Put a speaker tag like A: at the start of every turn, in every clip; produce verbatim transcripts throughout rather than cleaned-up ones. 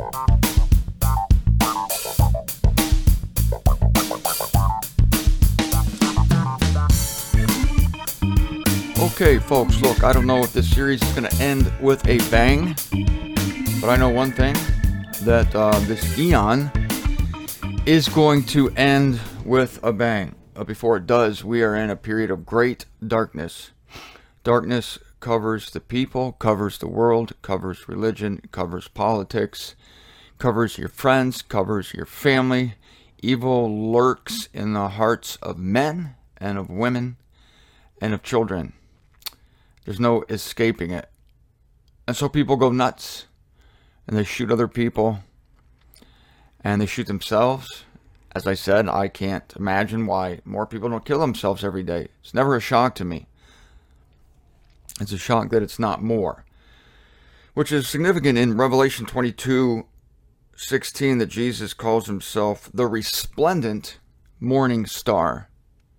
A: Okay, folks, look, I don't know if this series is going to end with a bang, but I know one thing, that uh, this eon is going to end with a bang. But before it does, we are in a period of great darkness. Darkness covers the people, covers the world, covers religion, covers politics, covers your friends, covers your family. Evil lurks in the hearts of men and of women and of children. There's no escaping it. And so people go nuts. And they shoot other people. And they shoot themselves. As I said, I can't imagine why more people don't kill themselves every day. It's never a shock to me. It's a shock that it's not more. Which is significant in Revelation twenty-two sixteen that Jesus calls himself the resplendent morning star.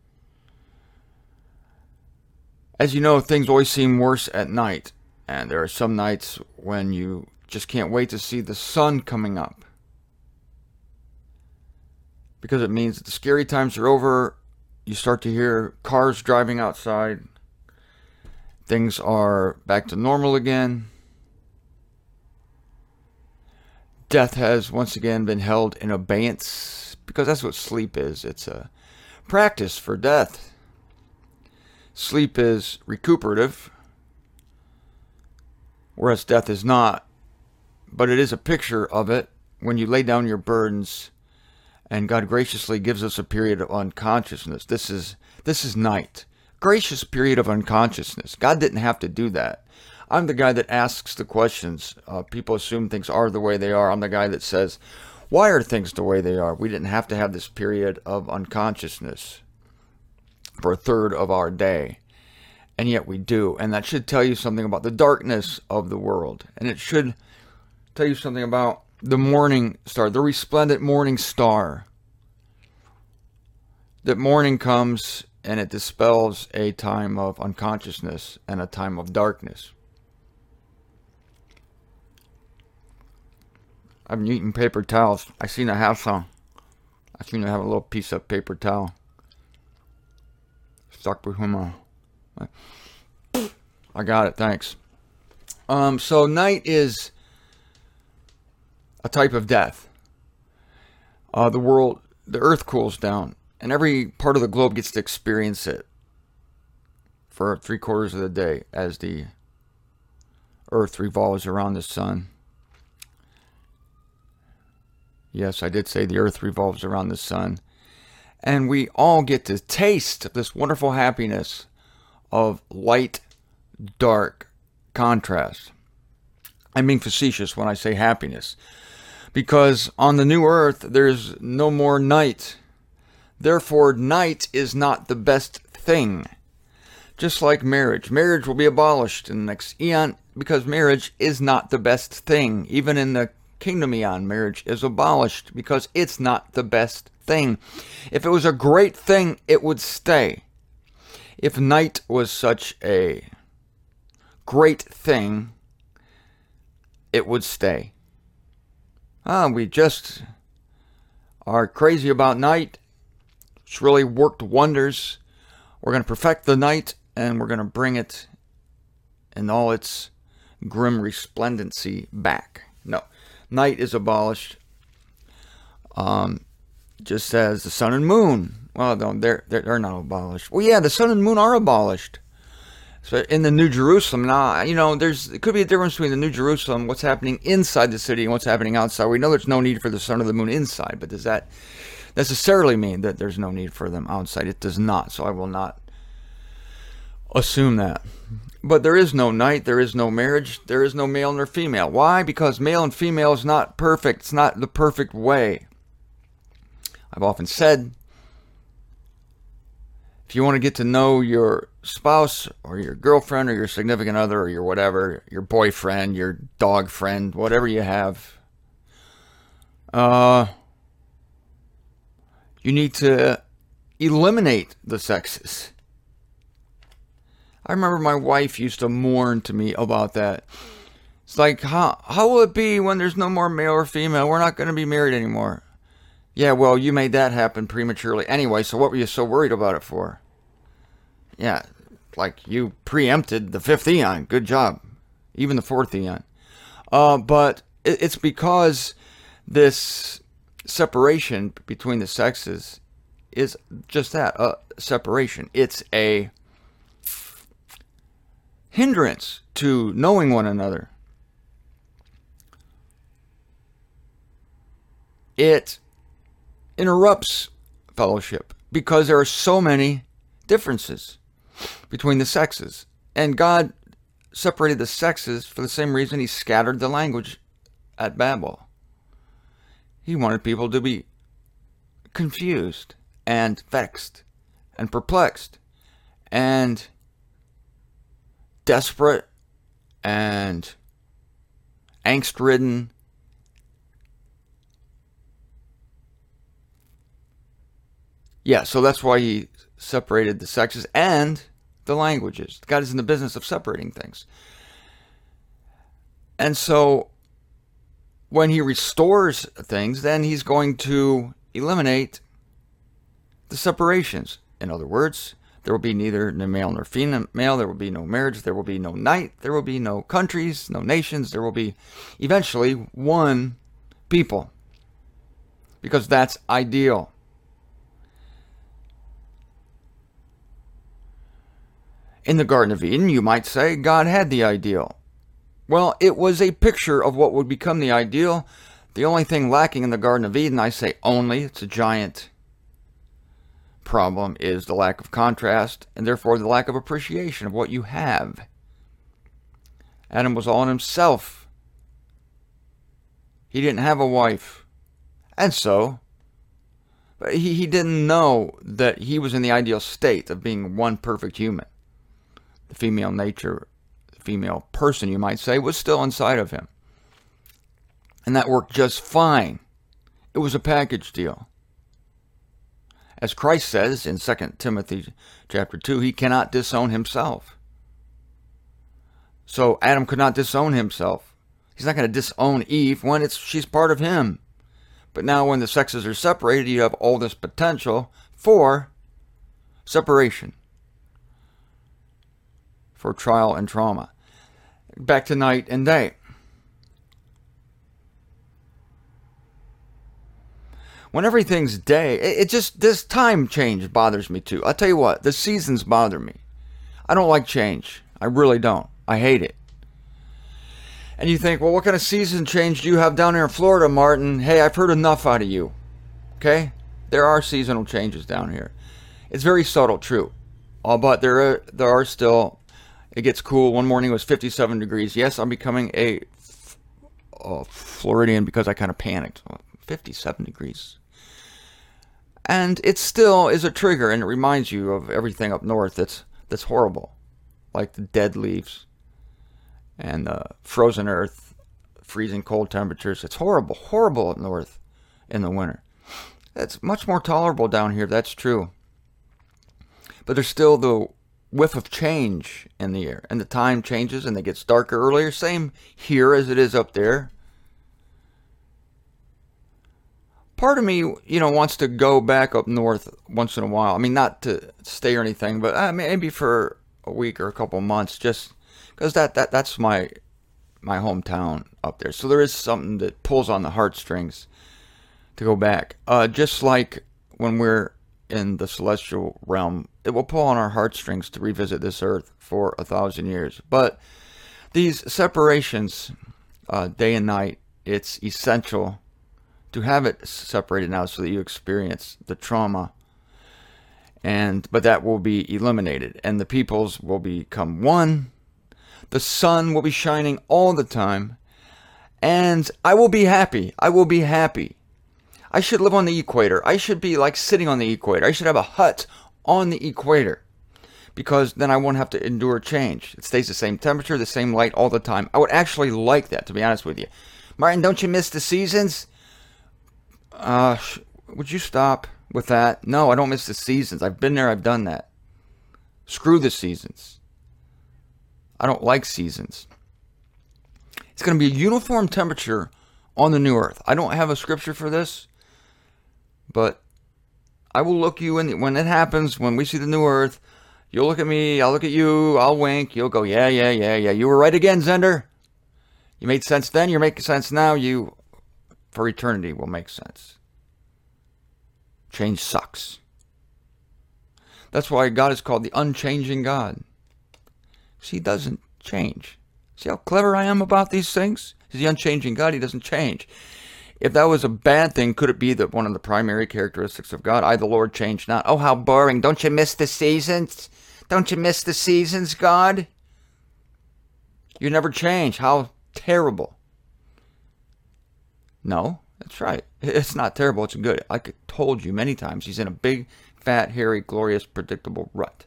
A: As you know, things always seem worse at night, and there are some nights when you just can't wait to see the sun coming up. Because it means that the scary times are over, you start to hear cars driving outside, things are back to normal again. Death has once again been held in abeyance, because that's what sleep is. It's a practice for death. Sleep is recuperative, whereas death is not. But it is a picture of it when you lay down your burdens and God graciously gives us a period of unconsciousness. This is this is night. Gracious period of unconsciousness. God didn't have to do that. I'm the guy that asks the questions. Uh, people assume things are the way they are. I'm the guy that says, why are things the way they are? We didn't have to have this period of unconsciousness for a third of our day, and yet we do. And that should tell you something about the darkness of the world, and it should tell you something about the morning star, the resplendent morning star. That morning comes and it dispels a time of unconsciousness and a time of darkness. I've been eating paper towels. I seen I have some. I seen I have a little piece of paper towel stuck between my. I got it. Thanks. Um. So night is a type of death. Uh, the world, the earth cools down, and every part of the globe gets to experience it for three quarters of the day as the earth revolves around the sun. Yes, I did say the earth revolves around the sun. And we all get to taste this wonderful happiness of light, dark contrast. I'm being facetious when I say happiness. Because on the new earth, there's no more night. Therefore, night is not the best thing. Just like marriage. Marriage will be abolished in the next eon because marriage is not the best thing. Even in the kingdom eon, marriage is abolished because it's not the best thing. If it was a great thing, it would stay. If night was such a great thing, it would stay. Ah, we just are crazy about night. It's really worked wonders. We're going to perfect the night, and we're going to bring it in all its grim resplendency back. No, night is abolished. Um, just as the sun and moon. Well, no, they're, they're they're not abolished. Well, yeah, the sun and moon are abolished. So in the New Jerusalem now, you know, there's it could be a difference between the New Jerusalem, what's happening inside the city, and what's happening outside. We know there's no need for the sun or the moon inside, but does that necessarily mean that there's no need for them outside? It does not. So I will not assume that. But there is no night, there is no marriage, there is no male nor female. Why? Because male and female is not perfect. It's not the perfect way. I've often said, if you want to get to know your spouse or your girlfriend or your significant other or your whatever, your boyfriend, your dog friend, whatever you have, uh, you need to eliminate the sexes. I remember my wife used to mourn to me about that. It's like, how, how will it be when there's no more male or female? We're not going to be married anymore. Yeah, well, you made that happen prematurely. Anyway, so what were you so worried about it for? Yeah, like you preempted the fifth eon. Good job. Even the fourth eon. Uh, but it, it's because this separation between the sexes is just that, a uh, separation. It's a hindrance to knowing one another. It interrupts fellowship because there are so many differences between the sexes. And God separated the sexes for the same reason he scattered the language at Babel. He wanted people to be confused and vexed and perplexed and desperate and angst-ridden. Yeah, so that's why he separated the sexes and the languages. God is in the business of separating things. And so when he restores things, then he's going to eliminate the separations. In other words, there will be neither male nor female. There will be no marriage. There will be no night. There will be no countries, no nations. There will be eventually one people, because that's ideal. In the Garden of Eden, you might say, God had the ideal. Well, it was a picture of what would become the ideal. The only thing lacking in the Garden of Eden, I say only, it's a giant problem, is the lack of contrast, and therefore the lack of appreciation of what you have. Adam was all in himself. He didn't have a wife. And so, but he, he didn't know that he was in the ideal state of being one perfect human. The female nature, the female person, you might say, was still inside of him. And that worked just fine. It was a package deal. As Christ says in Second Timothy chapter two, he cannot disown himself. So Adam could not disown himself. He's not going to disown Eve when it's she's part of him. But now when the sexes are separated, you have all this potential for separation, for trial and trauma. Back to night and day. When everything's day, it, it just, this time change bothers me too. I'll tell you what, the seasons bother me. I don't like change. I really don't. I hate it. And you think, well, what kind of season change do you have down here in Florida, Martin? Hey, I've heard enough out of you. Okay? There are seasonal changes down here. It's very subtle, true. Uh, but there are, there are still, it gets cool. One morning it was fifty-seven degrees. Yes, I'm becoming a, a Floridian because I kind of panicked. fifty-seven degrees. And it still is a trigger, and it reminds you of everything up north that's that's horrible. Like the dead leaves and the frozen earth, freezing cold temperatures. It's horrible, horrible up north in the winter. It's much more tolerable down here, that's true. But there's still the whiff of change in the air, and the time changes and it gets darker earlier. Same here as it is up there. Part of me, you know, wants to go back up north once in a while. I mean, not to stay or anything, but uh, maybe for a week or a couple months, just because that, that that's my my hometown up there. So there is something that pulls on the heartstrings to go back. Uh, just like when we're in the celestial realm, it will pull on our heartstrings to revisit this earth for a thousand years. But these separations, uh, day and night, it's essential to have it separated now so that you experience the trauma, and but that will be eliminated, and the peoples will become one. The sun will be shining all the time, and I will be happy. I will be happy. I should live on the equator. I should be like sitting on the equator. I should have a hut on the equator, because then I won't have to endure change. It stays the same temperature, the same light all the time. I would actually like that, to be honest with you. Martin, don't you miss the seasons? Uh, would you stop with that? No, I don't miss the seasons. I've been there. I've done that. Screw the seasons. I don't like seasons. It's going to be a uniform temperature on the new earth. I don't have a scripture for this, but I will look you in when it happens, when we see the new earth. You'll look at me, I'll look at you, I'll wink, you'll go, yeah, yeah, yeah, yeah. You were right again, Zender. You made sense then, you're making sense now. You, for eternity, will make sense. Change sucks. That's why God is called the unchanging God. See, he doesn't change. See how clever I am about these things? He's the unchanging God. He doesn't change. If that was a bad thing, could it be that one of the primary characteristics of God? I, the Lord, change not. Oh, how boring. Don't you miss the seasons? Don't you miss the seasons, God? You never change. How terrible. No, that's right. It's not terrible. It's good. I told you many times he's in a big, fat, hairy, glorious, predictable rut.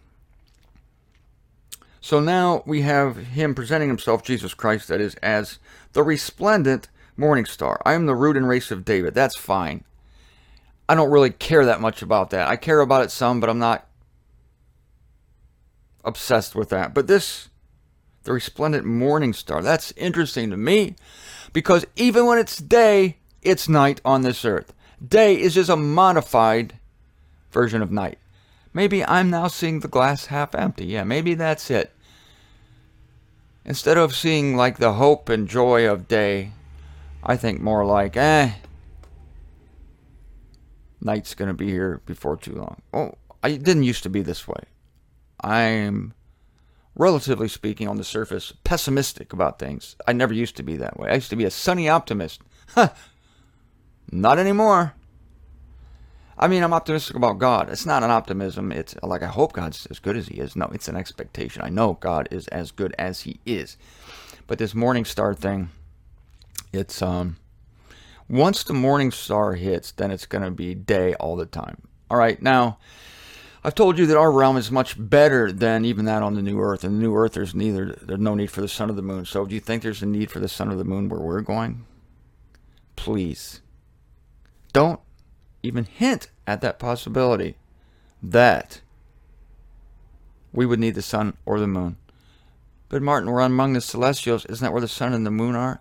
A: So now we have him presenting himself, Jesus Christ, that is, as the resplendent morning star. I am the root and race of David. That's fine. I don't really care that much about that. I care about it some, but I'm not obsessed with that. But this, the resplendent morning star, that's interesting to me, because even when it's day, it's night on this earth. Day is just a modified version of night. Maybe I'm now seeing the glass half empty. Yeah, maybe that's it. Instead of seeing like the hope and joy of day, I think more like, eh, night's going to be here before too long. Oh, I didn't used to be this way. I'm, relatively speaking, on the surface, pessimistic about things. I never used to be that way. I used to be a sunny optimist. Huh. Not anymore. I mean, I'm optimistic about God. It's not an optimism. It's like, I hope God's as good as he is. No, it's an expectation. I know God is as good as he is. But this morning star thing, it's, um, once the morning star hits, then it's going to be day all the time. All right, now, I've told you that our realm is much better than even that on the new earth. In the new earth, there's neither, there's no need for the sun or the moon. So do you think there's a need for the sun or the moon where we're going? Please. Don't even hint at that possibility that we would need the sun or the moon. But Martin, we're among the celestials. Isn't that where the sun and the moon are?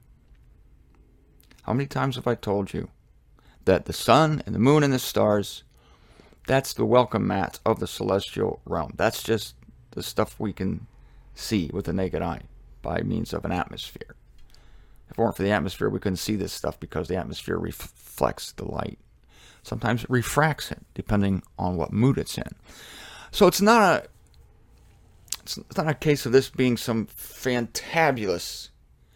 A: How many times have I told you that the sun and the moon and the stars, that's the welcome mat of the celestial realm. That's just the stuff we can see with the naked eye by means of an atmosphere. If it weren't for the atmosphere, we couldn't see this stuff because the atmosphere reflects the light. Sometimes it refracts it, depending on what mood it's in. So it's not a it's not a case of this being some fantabulous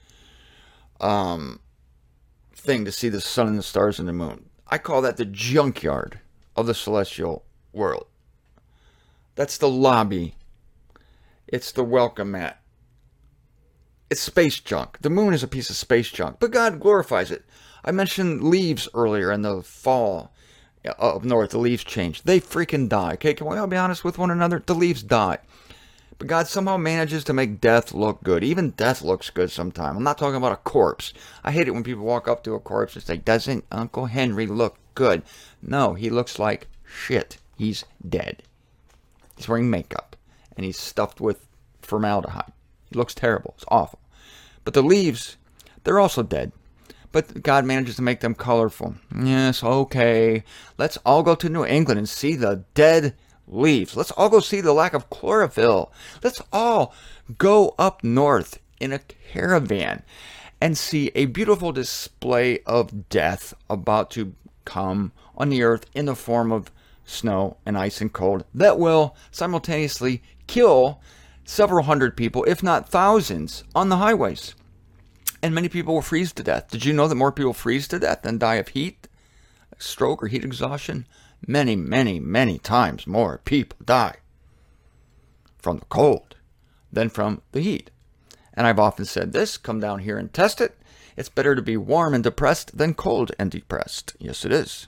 A: um, thing to see the sun and the stars and the moon. I call that the junkyard of the celestial world. That's the lobby. It's the welcome mat. It's space junk. The moon is a piece of space junk, but God glorifies it. I mentioned leaves earlier in the fall up north. The leaves change. They freaking die. Okay, can we all be honest with one another? The leaves die. But God somehow manages to make death look good. Even death looks good sometimes. I'm not talking about a corpse. I hate it when people walk up to a corpse and say, doesn't Uncle Henry look good? No, he looks like shit. He's dead. He's wearing makeup. And he's stuffed with formaldehyde. He looks terrible. It's awful. But the leaves, they're also dead. But God manages to make them colorful. Yes, okay. Let's all go to New England and see the dead leaves. Let's all go see the lack of chlorophyll. Let's all go up north in a caravan and see a beautiful display of death about to come on the earth in the form of snow and ice and cold that will simultaneously kill several hundred people, if not thousands, on the highways. And many people will freeze to death. Did you know that more people freeze to death than die of heat, stroke, or heat exhaustion? Many, many, many times more people die from the cold than from the heat. And I've often said this, come down here and test it. It's better to be warm and depressed than cold and depressed. Yes, it is.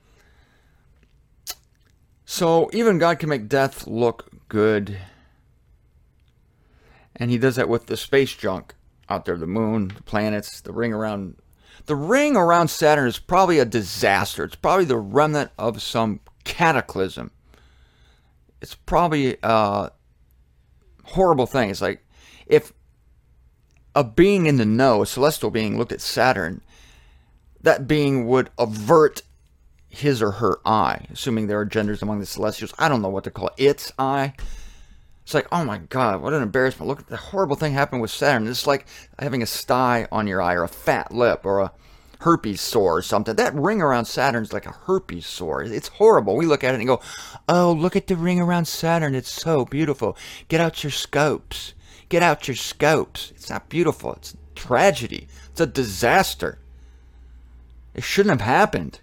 A: So even God can make death look good. And he does that with the space junk out there, the moon, the planets, the ring around. The ring around Saturn is probably a disaster. It's probably the remnant of some cataclysm. It's probably a horrible thing. It's like if a being in the know, a celestial being, looked at Saturn, that being would avert his or her eye, assuming there are genders among the celestials. I don't know what to call it. Its eye. It's like, oh my God, what an embarrassment. Look at the horrible thing happened with Saturn. It's like having a sty on your eye, or a fat lip, or a herpes sore or something. That ring around Saturn's like a herpes sore. It's horrible. We look at it and go, oh, look at the ring around Saturn. It's so beautiful. Get out your scopes. Get out your scopes. It's not beautiful. It's tragedy. It's a disaster. It shouldn't have happened.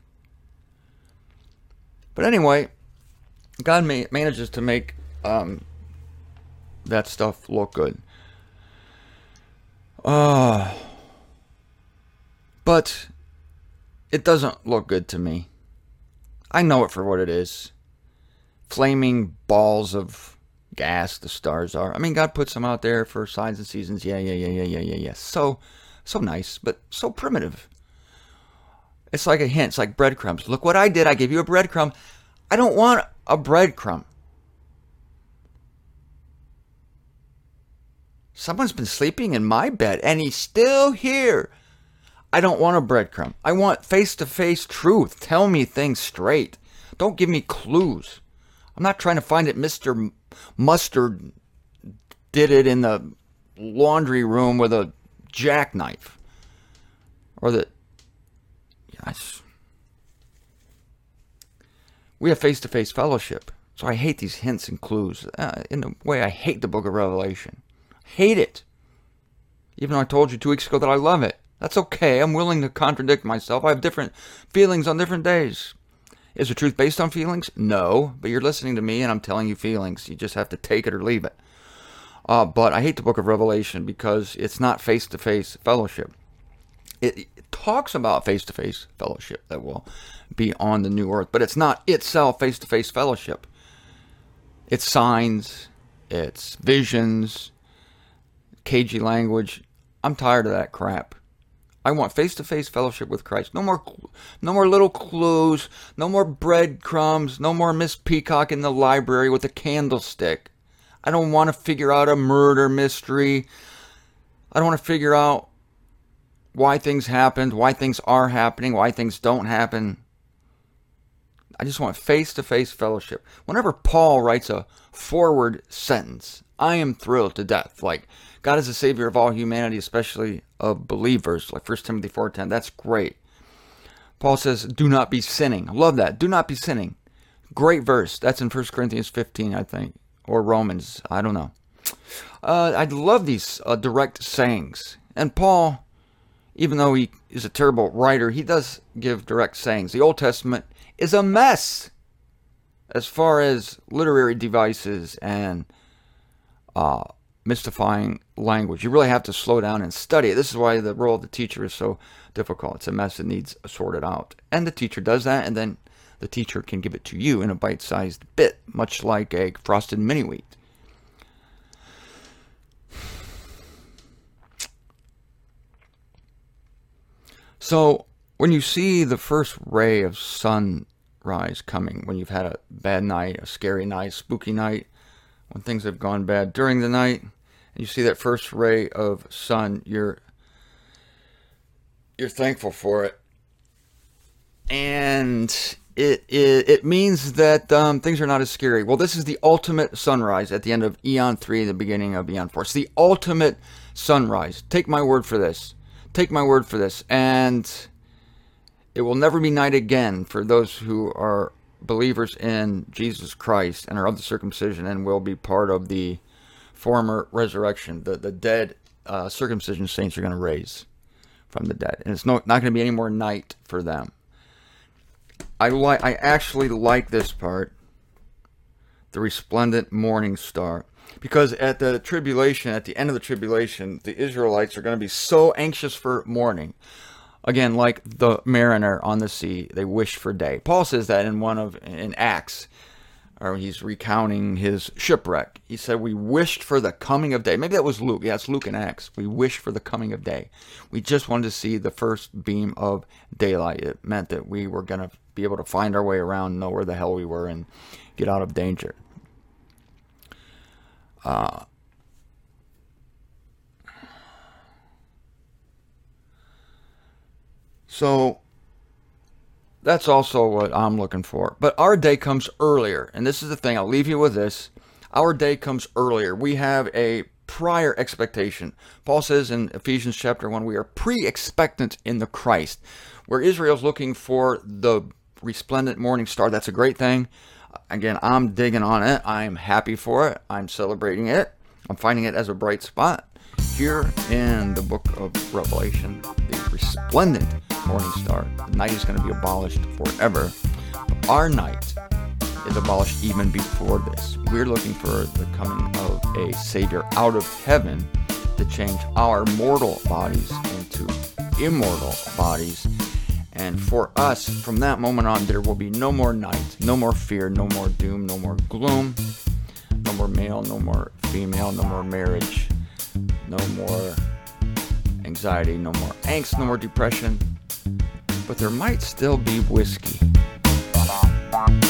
A: But anyway, God ma- manages to make um, that stuff look good. Uh, but it doesn't look good to me. I know it for what it is. Flaming balls of gas, the stars are. I mean, God puts them out there for signs and seasons. Yeah, yeah, yeah, yeah, yeah, yeah, yeah. So, so nice, but so primitive. It's like a hint. It's like breadcrumbs. Look what I did. I gave you a breadcrumb. I don't want a breadcrumb. Someone's been sleeping in my bed and he's still here. I don't want a breadcrumb. I want face-to-face truth. Tell me things straight. Don't give me clues. I'm not trying to find it Mister Mustard did it in the laundry room with a jackknife. Or that... Yes. We have face-to-face fellowship. So I hate these hints and clues. Uh, in a way, I hate the book of Revelation. Hate it. Even though I told you two weeks ago that I love it. That's okay. I'm willing to contradict myself. I have different feelings on different days. Is the truth based on feelings? No. But you're listening to me and I'm telling you feelings. You just have to take it or leave it. Uh, but I hate the book of Revelation because it's not face-to-face fellowship. It, it talks about face-to-face fellowship that will be on the new earth. But it's not itself face-to-face fellowship. It's signs. It's visions. Cagey language. I'm tired of that crap. I want face-to-face fellowship with Christ. No more, no more little clues. No more breadcrumbs. No more Miss Peacock in the library with a candlestick. I don't want to figure out a murder mystery. I don't want to figure out why things happened, why things are happening, why things don't happen. I just want face-to-face fellowship. Whenever Paul writes a forward sentence, I am thrilled to death. Like, God is the Savior of all humanity, especially of believers, like First Timothy four ten. That's great. Paul says, do not be sinning. I love that. Do not be sinning. Great verse. That's in First Corinthians fifteen, I think. Or Romans. I don't know. Uh, I love these uh, direct sayings. And Paul, even though he is a terrible writer, he does give direct sayings. The Old Testament is a mess as far as literary devices and uh, mystifying language. You really have to slow down and study it. This is why the role of the teacher is so difficult. It's a mess that needs sorted out. And the teacher does that, and then the teacher can give it to you in a bite-sized bit, much like a frosted mini-wheat. So when you see the first ray of sunrise coming, when you've had a bad night, a scary night, spooky night, when things have gone bad during the night, and you see that first ray of sun, you're you're thankful for it, and it it, it means that um, things are not as scary. Well, this is the ultimate sunrise at the end of Eon three, the beginning of Eon four. It's the ultimate sunrise. Take my word for this. Take my word for this, and it will never be night again for those who are believers in Jesus Christ and are of the circumcision and will be part of the former resurrection. The the dead uh, circumcision saints are going to raise from the dead, and it's no, not going to be any more night for them. I like. I actually like this part, the resplendent morning star. Because at the tribulation, at the end of the tribulation, the Israelites are going to be so anxious for morning. Again, like the mariner on the sea, they wish for day. Paul says that in one of in Acts, or he's recounting his shipwreck. He said, we wished for the coming of day. Maybe that was Luke. Yeah, it's Luke and Acts. We wished for the coming of day. We just wanted to see the first beam of daylight. It meant that we were going to be able to find our way around, know where the hell we were, and get out of danger. Uh, So that's also what I'm looking for. But our day comes earlier. And this is the thing. I'll leave you with this. Our day comes earlier. We have a prior expectation. Paul says in Ephesians chapter one, we are pre-expectant in the Christ. Where Israel's looking for the resplendent morning star, that's a great thing. Again, I'm digging on it. I'm happy for it. I'm celebrating it. I'm finding it as a bright spot. Here in the book of Revelation, the resplendent morning star, the night is going to be abolished forever. Our night is abolished even before this. We're looking for the coming of a Savior out of heaven to change our mortal bodies into immortal bodies. And for us, from that moment on, there will be no more night, no more fear, no more doom, no more gloom, no more male, no more female, no more marriage, no more anxiety, no more angst, no more depression. But there might still be whiskey.